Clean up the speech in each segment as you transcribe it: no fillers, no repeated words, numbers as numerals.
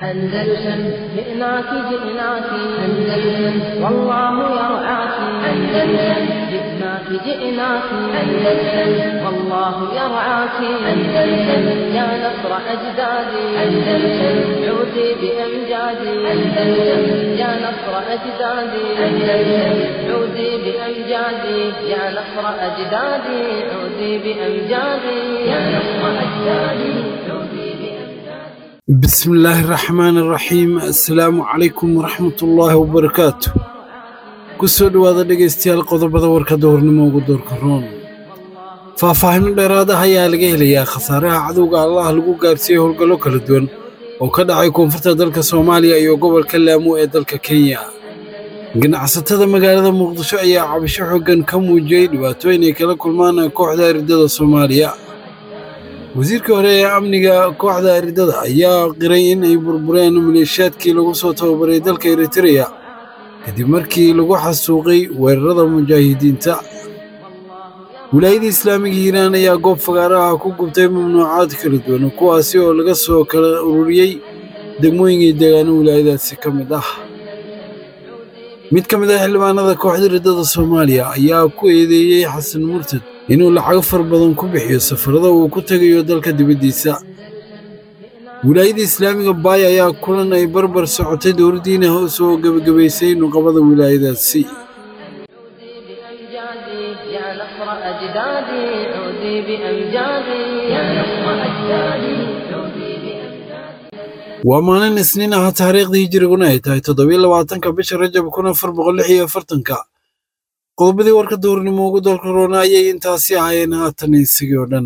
أندلسن جئناك جئناك أندلسن والله يرعاك أندلسن جئناك جئناك أندلسن والله يرعاك أندلسن يا نصر أجدادي أندلسن عودي بأمجادي أندلسن يا نصر أجدادي أندلسن عودي بأمجادي يا نصر أجدادي عودي بأمجادي يا نصر أجدادي عودي بسم الله الرحمن الرحيم السلام عليكم ورحمة الله وبركاته كسود وهذا دقيستيال قضبضة وركدورنمو ودوركرون فافاهمين ديراده ayaa laga helayaa khasaaraha cadowga Allah lagu gaarsiiyay howlgallo kala duwan oo ka dhacay koonfurta dalka Soomaaliya iyo gobolka Lamu ee dalka Kenya ganacsatada magaalada Muqdisho ayaa cabasho xooggan ka muujiyay dhibaatooyin ay kala kulmaan kooxda ardada Soomaaliya wasiirka hore ee amniga kooxda ardada ayaa qiray in ay burbureen maleeshiyaadkii lagu soo tababaray dalka Eritrea kadib markii lagu xasuuqay weerarada mujaahidiinta wilaayada islaamiga Hiiraan ayaa goob fagaaraha ku gubtay mamnuucaad kala duwan kuwaasi oo laga soo kala ururiyay degmooyinka deegaanada wilaayadaasi ka mid ah mid ka mid ah xildhibaanada kooxda ardada Soomaaliya ayaa ku eedeeyay Xasan Murtad inuu lacag far badan ku bixiyo safarada uu ku tagayo dalka dibadiisa wilaayada islaamiga Baay ayaa kulan ay barbar socotay dowladdiina soo gabagabaysay nuqabada wilaayadaasi يا نصر أجدادي عودي بأمجادي يا نصر أجدادي عودي بأمجادي ومالين سنين تاريخ هجرينا ay tahay 27 bisha Rajab 1446 qodobadii warka doornimo ugu dalka ayay intaasi ahayeen haatan isagoo dhan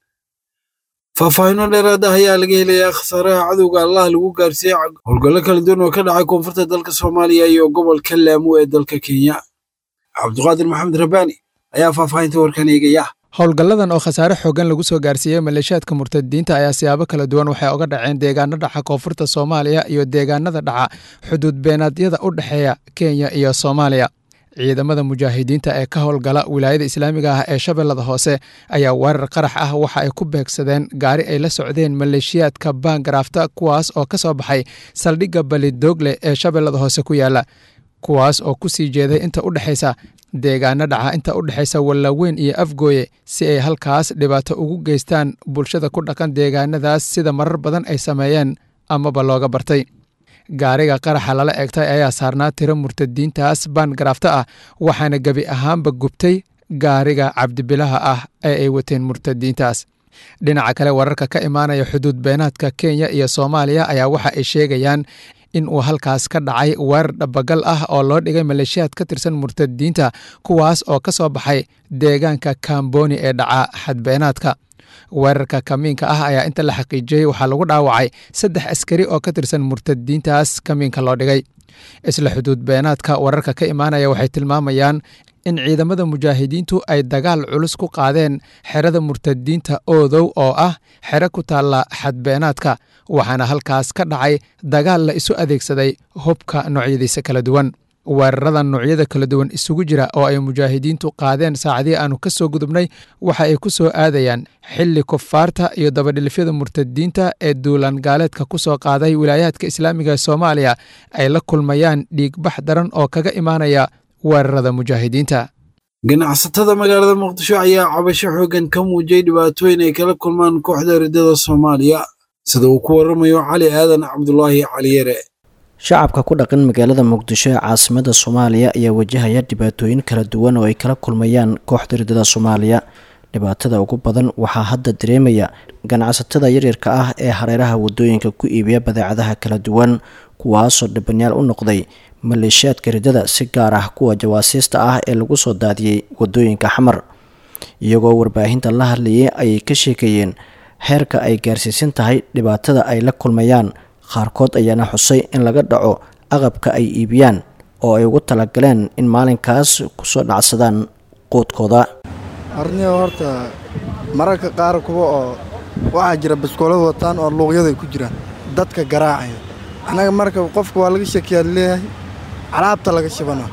faahfaahin dheeraad ah ayaa laga helayaa khasaaraha cadowga Allah lagu gaarsiiyay howlgallo kala duwan oo ka dhacay koonfurta dalka Soomaaliya iyo gobolka Lamu ee dalka Kenya Cabduqaadir Maxamed Rabani ayaa faahfaahinta warkan eegaya howlgalladan oo khasaare xooggan lagu soo gaarsiiyay maleeshiyaadka murtadiinta ayaa siyaabo kala duwan waxay uga dhaceen deegaanada dhaca koonfurta Soomaaliya iyo deegaanada dhaca xuduud beenaadyada u dhaxeeya Kenya iyo Soomaaliya ciidamada mujaahidiinta ee ka howlgala wilaayada islaamiga ah ee Shabeellada Hoose ayaa weerar qarax ah waxa ay ku beegsadeen gaari ay la socdeen maleeshiyaadka Bangarafta kuwaas oo ka soo baxay saldhigga Balidogle ee Shabeellada Hoose ku yaala kuwaas oo ku sii jeeday inta u dhaxaysa deegaanada dhaca inta u dhaxaysa Wallaweyn iyo Afgooye si ay halkaas dhibaato ugu geystaan bulshada ku dhaqan deegaanadaas sida marar badan ay sameeyeen amaba looga bartay gaariga qaraxa lala eegtay ayaa saarnaa tiro murtadiintaas Bangarafta ah waxaana gabi ahaanba gubtay gaariga cabdibilaha ah ee ay wateen murtadiintaas dhinaca kale wararka ka imaanaya xuduud beenaadka Kenya iyo Soomaaliya ayaa waxa ay sheegayaan in uu halkaas ka dhacay weerar dhabagal ah oo loo dhigay maleeshiyaad ka tirsan murtadiinta kuwaas oo ka soo baxay deegaanka Kamboni ee dhaca xadbeenaadka weerarka kamiinka ah ayaa inta la xaqiijiyay waxaa lagu dhaawacay 3 askari oo ka tirsan murtadiintaas kamiinka loo dhigay isla xuduud beenaadka wararka ka imaanaya waxay tilmaamayaan in ciidamada mujaahidiintu ay dagaal culus ku qaadeen xerada murtadiinta Oodow oo ah xero ku taala xadbeenaadka waxaana halkaas ka dhacay dagaal la isu adeegsaday hubka noocyadiisa kala duwan weerarada noocyada kala duwan isugu jira oo ay mujaahidiintu qaadeen saacadii aanu ka soo gudubnay waxa ay ku soo aadayaan xilli kufaarta iyo dabadhilifyada murtadiinta ee duulaan gaaleedka ku soo qaaday wilaayaadka islaamiga ee Soomaaliya ay la kulmayaan dhiigbax daran oo kaga imaanaya weerarada mujaahidiinta ganacsatada magaalada Muqdisho ayaa cabasho xooggan ka muujiyay dhibaatooyin ay kala kulmaan kooxda ardada Soomaaliya sida uu ku waramayo Cali Aadan Cabdullaahi Caliyere shacabka ku dhaqan magaalada Muqdisho ee caasimadda Soomaaliya ayaa wajahaya dhibaatooyin kala duwan oo ay kala kulmayaan kooxda ardada Soomaaliya dhibaatada ugu badan waxaa hadda dareemaya ganacsatada yaryarka ah ee hareeraha wadooyinka ku iibiya badeecadaha kala duwan kuwaasoo dhibanyaal u noqday maleeshiyaadka ardada si gaar ah kuwa jawaasiista ah ee lagu soo daadiyay wadooyinka xamar iyagoo warbaahinta la hadlayay ayay ka sheekayeen heerka ay gaarsiisan tahay dhibaatada ay la kulmayaan qaarkood ayaana xusay in laga dhaco aqabka ay iibiyaan oo ay ugu talagaleen in maalinkaas ku soo dhacsadaan qoodkooda arniga horta mararka qaar kuwa oo waxaa jira baskoolada wataan oo luuqyada ku jiraan dadka garaacaya anaga marka qofka waa laga shakiyaa leeyahay alaabta laga shibana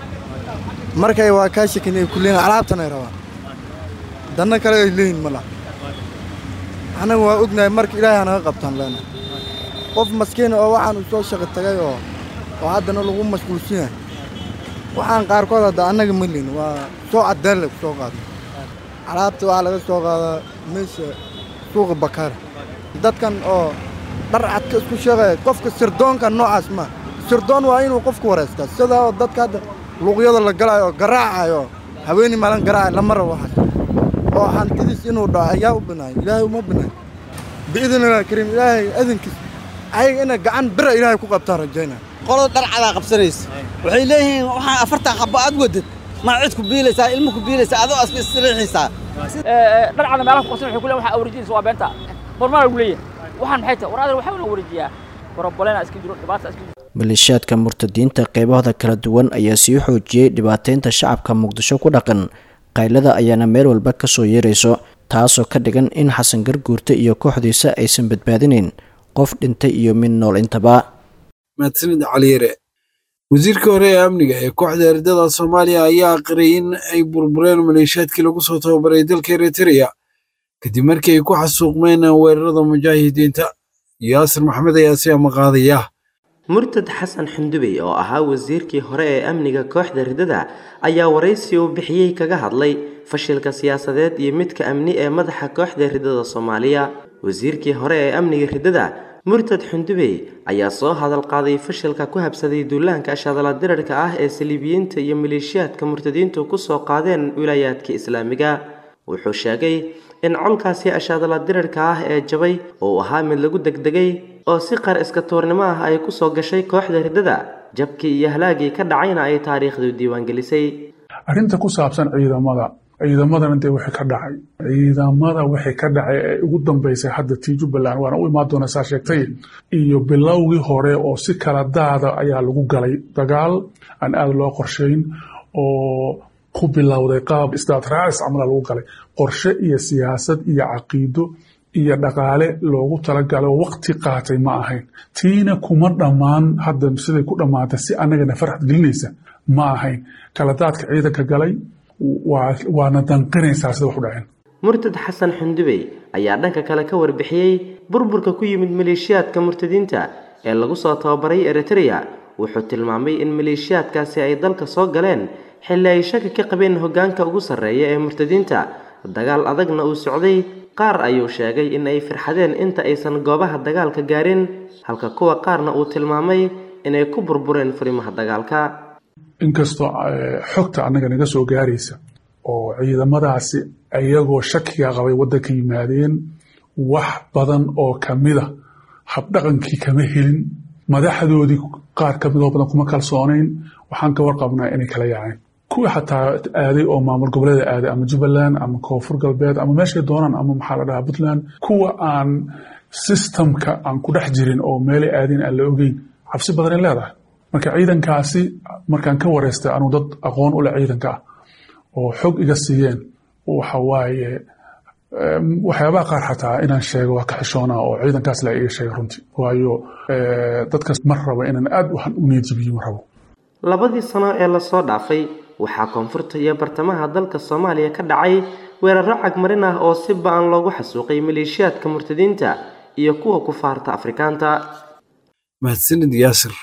markay waa ka shakinay kulleen alaabtan ay rabaan danna kale ay leeyin mala anaga waa ognahay marka ilaahay anaga qabtaan leena qof maskiin oo waxaan u soo shaqo tagay oo haddana lagu mashquulsan yahay waxaan qaarkood hadda annaga malin waa soo cadaan lagu soo qaaday alaabta waxaa laga soo qaadaa meesha suuqa Bakaara dadkan oo dhar cad ka isku sheegay qofka sirdoonka noocaas ma sirdoon waa inuu qofku wareystaa sida dadka hadda luqyada la galayo garaacayo haweeney maalan garaac la maro waxaas oo hantidiis inuu dhaco ayaa u banaay ilaahay uma banaay biidinilaahi kariim ilaahay adinkiis ayaga ina gacan bira ilaahay ku qabtaa rajayna qolada dhar cadaa qabsanaysa waxay leeyihiin waxaan 40 xabbo aad wadad ma cid ku biilaysaa ilmo ku biilaysaa adoo aska isriixaysaa dhar cada meelaha ku qabsan waxay ku leeyahay waxa awrijiinsa waa beenta hormaan ugu leeyahay waxaan maxay tahay waraadar waxa uu warijiyaa borobolena iska jiro dhibaata iska jiro maleeshiyaadka murtadiinta qaybahooda kala duwan ayaa sii xoojiyey dhibaateynta shacabka muqdisho ku dhaqan qaylada ayaana meel walba ka soo yeerayso taasoo ka dhigan in xasan garguurta iyo kooxdiisa aysan badbaadinayn qof dhintay iyo mid nool intaba mahadsanid caliyare wasiirkii hore ee amniga ee kooxda ardada Soomaaliya ayaa aqriyay in ay burbureen maleeshiyaadkii lagu soo tababaray dalka Eritrea kadib markii ay ku xasuuqmeen weerarada mujaahidiinta yaasir maxamed ayaa si amaqaadaya murtad xasan xundubey oo ahaa wasiirkii hore ee amniga kooxda ridada ayaa waraysi uu bixiyay kaga hadlay fashilka siyaasadeed iyo midka amni ee madaxa kooxda ridada Soomaaliya wasiirkii hore ee amniga ridada murtad xundubey ayaa soo hadal qaaday fashilka ku habsaday duulaanka shadala dirarka ah ee saliibiyiinta iyo maleeshiyaadka murtadiintu ku soo qaadeen wilaayadka islaamiga wuxuu sheegay in colkaasi ashadala dirarka ah ee jabay oo ahaa mid lagu degdegay oo si qar iska toornimo ah ay ku soo gashay kooxda ridada jabkii iyo halaagii ka dhacayna ay taariikhdu diiwaan gelisay arrinta ku saabsan ciidamadan intee wixii ka dhacay ciidamada wixii ka dhacay ee ugu dambeysay hadda Jubbaland waana u imaan doona saa sheegtay iyo bilowgii hore oo si kala daada ayaa lagu galay dagaal aan aad loo qorsheyn oo ku bilowday qaab istaatiraas amala lagu galay qorshe iyo siyaasad iyo caqiido iyo dhaqaale loogu talagalay waqti qaatay ma ahayn tiina kuma dhamaan hadda siday ku dhamaatay si anagana farxad gelinaysa ma ahayn kala daadka ciidanka galay waana danqinaysaa sida wax u dhaceen murtad xasan xundubey ayaa dhanka kale ka warbixiyay burburka ku yimid maleeshiyaadka murtadiinta ee lagu soo tababaray Eritrea wuxuu tilmaamay in maleeshiyaadkaasi ay dalka soo galeen xilli ay shaki ka qabeen hoggaanka ugu sarreeya ee murtadiinta dagaal adagna uu socday qaar ayuu sheegay in ay firxadeen inta aysan goobaha dagaalka gaarin halka kuwa qaarna uu tilmaamay inay ku burbureen furimaha dagaalka inkastoo xogta anaga naga soo gaaraysa oo ciidamadaasi ayagoo shakiga qabay waddanka yimaadeen wax badan oo kamida habdhaqankii kama helin madaxdoodii qaar kamid oo badan kuma kalsoonayn waxaan ka warqabnaa inay kala yaaceen kuwa xataa aaday oo maamul goboleeda aaday ama Jubbaland ama Koonfur Galbeed ama meeshay doonaan ama maxaa la dhahaa Puntland kuwa aan systemka aan ku dhex jirin oo meel aadin aan la ogeyn cabsi badan ay leedahay marka ciidankaasi markaan ka wareystay anu dad aqoon u leh ciidanka ah oo xog iga siiyeen waxa waaye waxyaabaha qaar xataa inaan sheego waa ka xishoonaa oo ciidankaas la iga sheegay runtii waayo dadkaas mar raba inaan aad waxaan u niyadjabiyo mar rabo labadii sano ee la soo dhaafay waxaa koonfurta iyo bartamaha dalka Soomaaliya ka dhacay weeraro cagmarin ah oo si ba'an loogu xasuuqay maleeshiyaadka murtadiinta iyo kuwa kufaarta Afrikaanta mahadsanid yaasir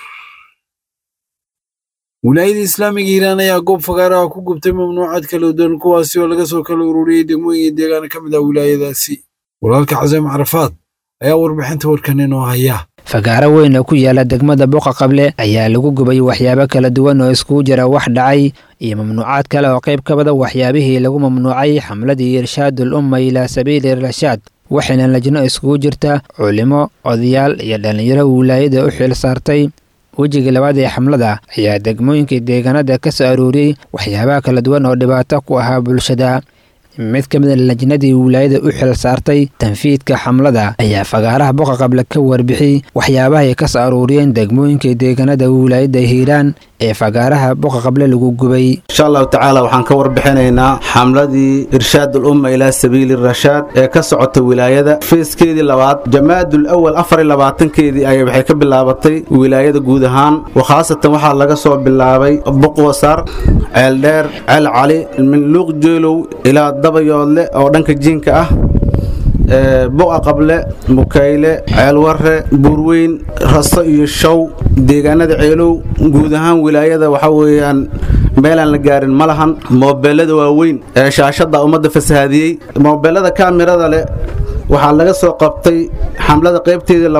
wilaayada islaamiga Iiraan ayaa goob fagaaraha ku gubtay mamnuucad kala duwan kuwaasi oo laga soo kala ururiyay degmooyin deegaan ka mid ah wilaayadaasi walaalka Xasan Carafaad ayaa warbixinta warkan inoo haya fagaaro weyn oo ku yaala degmada Boqa Qable ayaa lagu gubay waxyaabo kala duwan oo isku jira wax dhacay iyo mamnuucad kale oo qayb ka bada waxyaabihii lagu mamnuucay xamladii irshaadul umma ila sabiil irshaad waxayna lajno isku jirta culimo odayaal iyo dhalinyaro wilaayada u xil saartay wejiga labaad ee xamlada ayaa degmooyinka deegaanada ka soo aruuriyay waxyaabaha kala duwan oo dhibaato ku ahaa bulshada mid ka mid ah lajnadii wilaayada u xil saartay tanfiidka xamlada ayaa fagaaraha Boqa Qable ka warbixiyay waxyaabaha ay ka soo aruuriyeen degmooyinka deegaanada wilaayada Hiiraan ee fagaaraha Boqa Qable lagu gubay insha Allah taala waxaan ka warbixinaynaa xamladii irshaadul umma ila sabiil rashaad ee ka socota wilaayada feeskeedii labaad jamaadul awwal 24keedii ay waxay ka bilaabatay wilaayada guud ahaan khaasatan waxa laga soo bilaabay Boqosar Ceeldheer Ceel Cali min Luuq Jeelow ila dabayoodle oo dhanka jiinka ah buqa qable mukayle ceelwarre buurweyn raso iyo show deegaanada ceelow guud ahaan wilaayada waxa weeyaan meelaan la gaarin ma lahan moobeelada waaweyn ee shaashada ummadda fasahaadiyey moobeelada kaamirada leh waxaa laga soo qabtay xamlada qaybteedii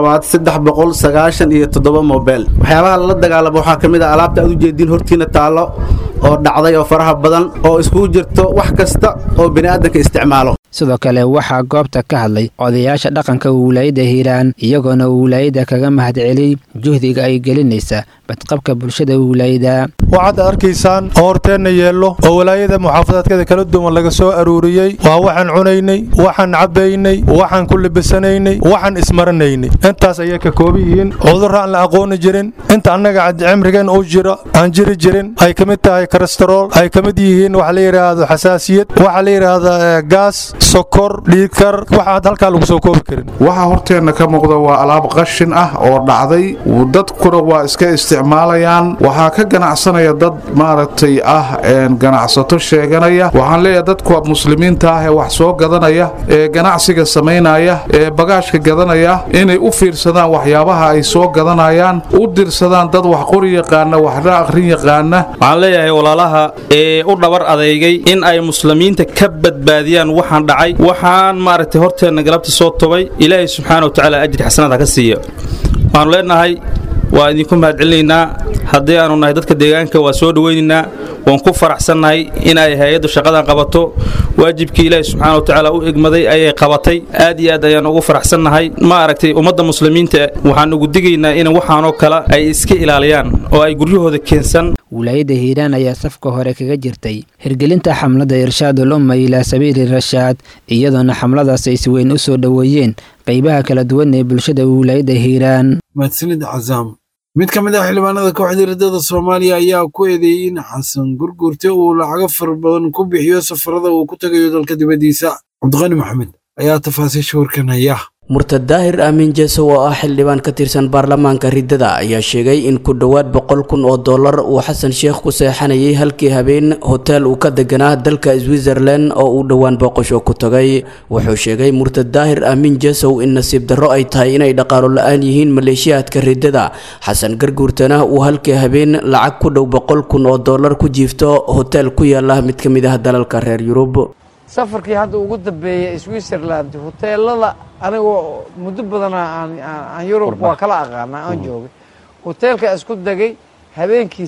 397 moobeel waxyaabaha la dagaalamo waxaa ka mid ah alaabta aad u jeedin hortiina taalo oo dhacday oo faraha badan oo isku jirto wax kasta oo bini'aadanka isticmaalo sidoo kale waxaa goobta ka hadlay odayaasha dhaqanka wilaayada Hiiraan iyagoona wilaayada kaga mahadceliyay juhdiga ay gelinaysa badqabka bulshada wilaayada waxaad arkaysaan horteena yeelo oo wilaayada muxaafadaadkeeda kala duwan laga soo aruuriyay waa waxaan cunaynay waxaan cabaynay waxaan ku libisanaynay waxaan ismaranaynay intaas ayay ka kooban yihiin cudur aan la aqoon jirin inta annaga cimrigan oo jira aan jiri jirin ay kamid tahay cholesterol ay kamid yihiin wax la yiraahdo xasaasiyad wax la yiraahdo gas sokor dhiigkar waxa halka lagu soo koobi karin waxa horteena ka muuqda waa alaab qashin ah oo dhacday dadkuna waa iska isticmaalayaan waxa ka ganacsanaya dad maaragtay ganacsato sheeganaya waxaan leeyahay dadku muslimiinta ah ee wax soo gadanaya ee ganacsiga sameynaya ee bagaashka gadanaya inay u fiirsadaan waxyaabaha ay soo gadanayaan u dirsadaan dad wax qori yaqaan wax akhrin yaqaan waxaan leeyahay walaalaha ee u dhabar adeegay in ay muslimiinta ka badbaadiyaan waxaan dhacay waxaan maaragtay horteena galabta soo tobay ilaahay subxaanahu wa ta'aala ajri xasanada ka siiyo waxaan leenahay waa idinku mahadcelinaynaa haddii aanu nahay dadka deegaanka waa soo dhaweynaynaa waan ku faraxsannahay in ay hay'addu shaqadan qabato waajibkii ilaahay subxaanahu wa ta'aala u egmaday ayay qabatay aad iyo aad ayaan ugu faraxsannahay ma aragtay ummadda muslimiinta waxaan ugu digaynaa in waxaanoo kale ay iska ilaaliyaan oo ay guryahooda keensan wilaayada Hiiraan ayaa safka hore kaga jirtay hirgelinta xamlada irshaadul umma ilaa sabiili rashaad iyadoona xamladaas ay si weyn u soo dhaweeyeen qaybaha kala duwan ee bulshada wilaayada Hiiraan mahadsanid Cazaam mid ka mid ah xildhibaanada kooxda ridada Soomaaliya ayaa ku eedeeyay in Xasan Gurgurte uu lacag far badan ku bixiyo safarada uu ku tagayo dalka dibadiisa Cabdiqani Maxamed ayaa tafaasiisha warkanaya murtad daahir aamin jeeso oo ah xildhibaan ka tirsan baarlamaanka ridada ayaa sheegay in ku dhawaad $100,000 uu xasan sheekh ku seexanayay halkii habeen hotel uu ka deganaa dalka Switzerland oo uu dhawaan boqosho ku tagay wuxuu sheegay murtad daahir aamin jeeso in nasiib darro ay tahay inay dhaqaalo la'aan yihiin maleeshiyaadka ridada xasan garguurtana uu halkii habeen lacag ku dhow $100,000 ku jiifto hotel ku yaala mid ka mid ah dalalka reer Yurub safarkii hadda ugu dambeeyay Switzerland hoteelada anigu muddo badan aan Yurub waa kala aqaanaa aan joogay hoteelka isku dagay habeenkii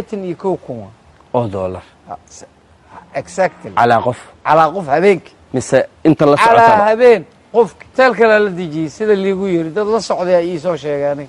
$81,000 exactly ala qof habeenkii mise inta la socota ala habeen qof hoteelka la dijiyay sida liigu yiri dad la socday ay soo sheegaan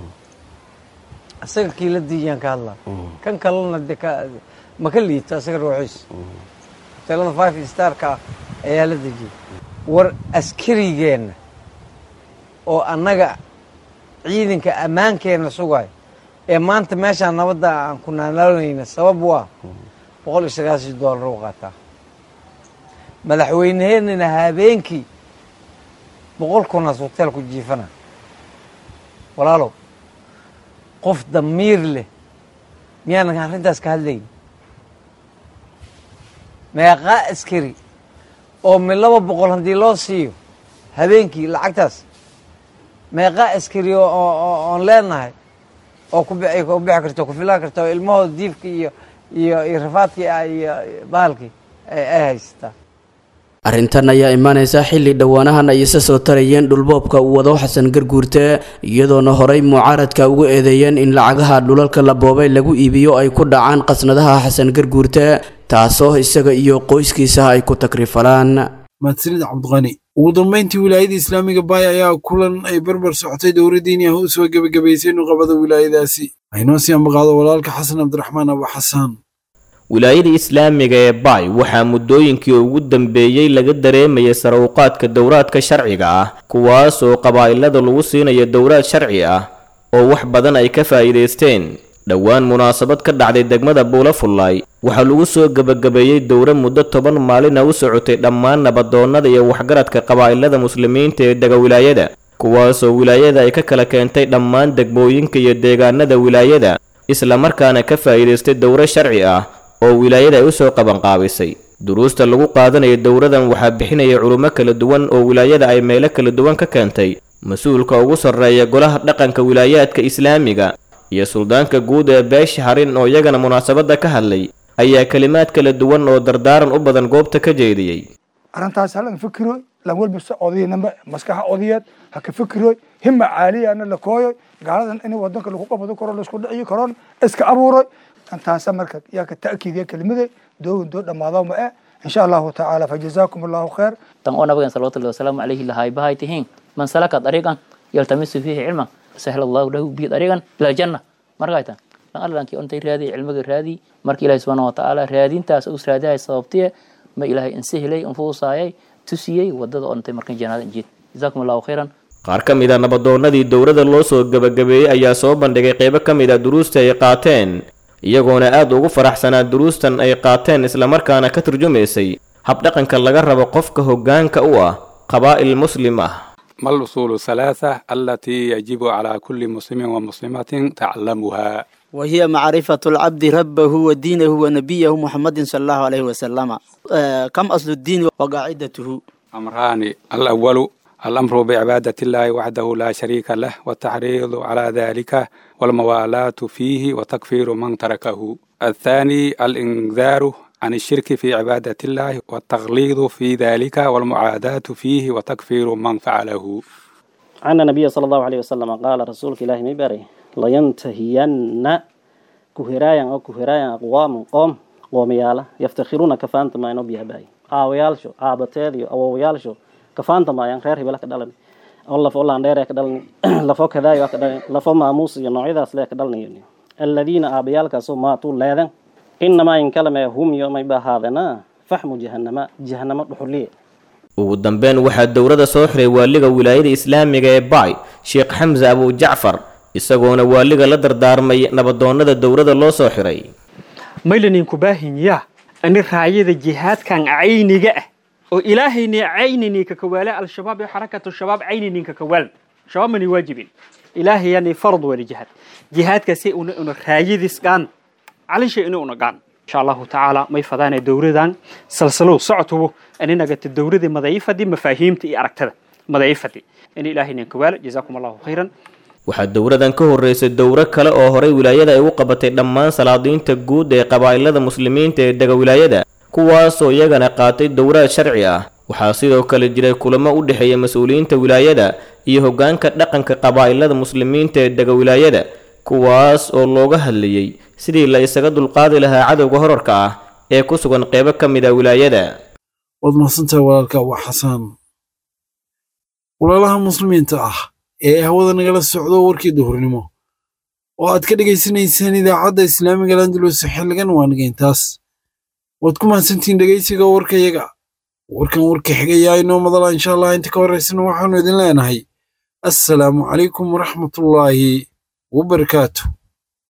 asaga kii la dijiyaan ka hadla kan kalena ma ka liita asaga ruuxiis hoteelada 5 star ka ayaa la dijiyay war askarigeena oo annaga ciidanka ammaankeena sugay ee maanta meesha nabadda aan ku naalnaa sabab waa $190 u qaataa madaxweynaheena habeenkii 100,000 hotel ku jiifana walaalo qof damiir leh miyaan arrintaas ka hadlayn meeqa askari oo 200 hadii loo siiyo habeenkii lacagtaas meeqa askari oo leenahay oo ku bixi karto ku filan karto ilmahooda diifka iyo rafaadkii iyo baalkii ay haystaa arrintan ayaa imaanaysa xilli dhawaanahan ay isa soo tarayeen dhulboobka uu wado xasan garguurte iyadoona horey mucaaradka ugu eedeeyeen in lacagaha dhulalka la boobay lagu iibiyo ay ku dhacaan qasnadaha xasan garguurte taasoo isaga iyo qoyskiisa ay ku takrifalaan mahadsanid Cabdiqani ugu dambeyntii wilaayada islaamiga Baay ayaa kulan ay barbar socotay dowladdiina u soo gabagabaysay nuqabada wilaayadaasi aynoo sii ambaqaado walaalka Xasan Cabdiraxmaan Abu Xasan wilaayada islaamiga ee Baay waxaa muddooyinkii ugu dambeeyay laga dareemayay sarawqaadka dowraadka sharciga ah kuwaas oo qabaa'ilada lagu siinayo dowraad sharci ah oo wax badan ay ka faa'iideysteen dhawaan munaasabad ka dhacday degmada Buulafullaay waxaa lagu soo gabagabeeyay dowra muddo 10 maalin u socotay dhammaan nabadoonnada iyo waxgaradka qabaa'ilada muslimiinta ee daga wilaayada kuwaas oo wilaayada ay ka kala keentay dhammaan degmooyinka iyo deegaanada wilaayada isla markaana ka faa'iideystay dowra sharci ah oo wilaayada ay u soo qaban qaabisay duruusta lagu qaadanayo dowradan waxaa bixinaya culummo kala duwan oo wilaayada ay meelo kala duwan ka keentay mas-uulka ugu sarreeya golaha dhaqanka wilaayaadka islaamiga iyo suldaanka guud ee beesha harin oo iyagana munaasabadda ka hadlay ayaa kalimaad kala duwan oo dardaaran u badan goobta ka jeediyey arrintaas halan fikiroy lan walba odaynama maskaxa odayeed ha ka fikiroy himma caaliyana la kooyoy gaaladan in wadanka lagu qabado karo la isku dhiciyo karoon iska abuuroy antaasa marka yaa ka ta'kiidiya kelimada doo dhamaado ma insha Allah ta'ala fajazaakum Allahu khair tan oo nabiga sallallahu alayhi wasallam alayhi lahay bahay tihin man salaka tariqan yaltamisu fihi ilman sahla Allahu lahu bi tariqan ila janna markayta lan allankii ontay raadi cilmiga raadi marka Ilaahay subhanahu wa ta'ala raadintaas uu raadiay sababtiye ma Ilaahay insihlay anfuusayay tusiyay wadada ontay markan jannada injiid jazaakum Allahu khairan qaar ka mid ah nabadoonnadii dowladda loo soo gabagabeeyey ayaa soo bandhigay qaybo ka mid ah duruusta ay qaateen iyagoona aad ugu faraxsanaa duruustan ay qaateen islamarkaana ka turjumaysay habdhaqanka laga rabo qofka hoggaanka u ah qabaa'il muslim ah ما الأصول الثلاثة التي يجب على كل مسلم ومسلمة تعلمها؟ وهي معرفة العبد ربه ودينه ونبيه محمد صلى الله عليه وسلم. كم أصل الدين وقاعدته؟ أمران، الأول الأمر بعبادة الله وحده لا شريك له والتحريض على ذلك والموالاة فيه وتكفير من تركه. الثاني الإنذار عن الشرك في عبادة الله والتغليظ في ذلك والمعاداة فيه وتكفير من فعله. عن النبي صلى الله عليه وسلم قال رسولك الله مباري لينتهين كهرايا أو كهرايا أقوام قوميالا يفتخرون كفانت ما ينبي هباي ويالشو بتادي أو ويالشو كفانت ما ينخير هبلك دلني الله فولا عندير كدلني لفوق كذا يكدلني لفوق معموس ينوعيدا سلا كدلني الذين أبيالك سو ما طول لذن إنما إن كلمة هم يوم يبهذنا فحم جهنم بحلية. ugu dambeyn waxaa dowladda soo xiray waaliga wilaayada islaamiga ee Baay Sheekh Xamza Abu Jacfar isagoona waaliga la dardaarmay nabadoonnada dowladda loo soo xiray maylanin ku baahinya ani raayada jihaadkan ayniga ah oo ilaahayna aynini ka kawaala al-shabaab iyo xarakatu shabaab aynini ka kawaal shabaab mani waajibin ilaahayani fard wali jihaadka si uu raayadis gaan علي شيء إنه نقان إن شاء الله تعالى ما يفضان الدورة سلسلو صعته أننا قد الدورة دي مضايفة دي مفاهيمتي أركتها مضايفة دي إن إلهي نكوال جزاكم الله خيرا waxaa dowladan ka horeysay dowro kale oo horay wilaayada ay u qabatay dhammaan salaadiinta guud ee qabaa'ilada muslimiinta ee dega wilaayada kuwaas oo iyagana qaatay dowrad sharci ah waxaa sidoo kale jiray kulamo u dhaxeeya mas'uuliyiinta wilaayada iyo hoggaanka dhaqanka qabaa'ilada muslimiinta ee dega wilaayada kuwaas oo looga hadlayay sidii la isaga dulqaadi lahaa cadowga horarka ah ee ku sugan qaybo ka mid ah wilaayada waad mahadsantahay walaalka waa xasaan walaalaha muslimiinta ah ee hawada nagala socdo warkii duhurnimo oo aad ka dhegaysanaysaan idaacadda islaamiga Landulus xilligan waa nageyntaas waad ku mahadsantihiin dhegaysiga warkayaga warkan warka xigaya inoo madala insha Allah inta ka horeysana waxaanu idin leenahay assalaamu calaykum waraxmatullaahi wabarakaatuh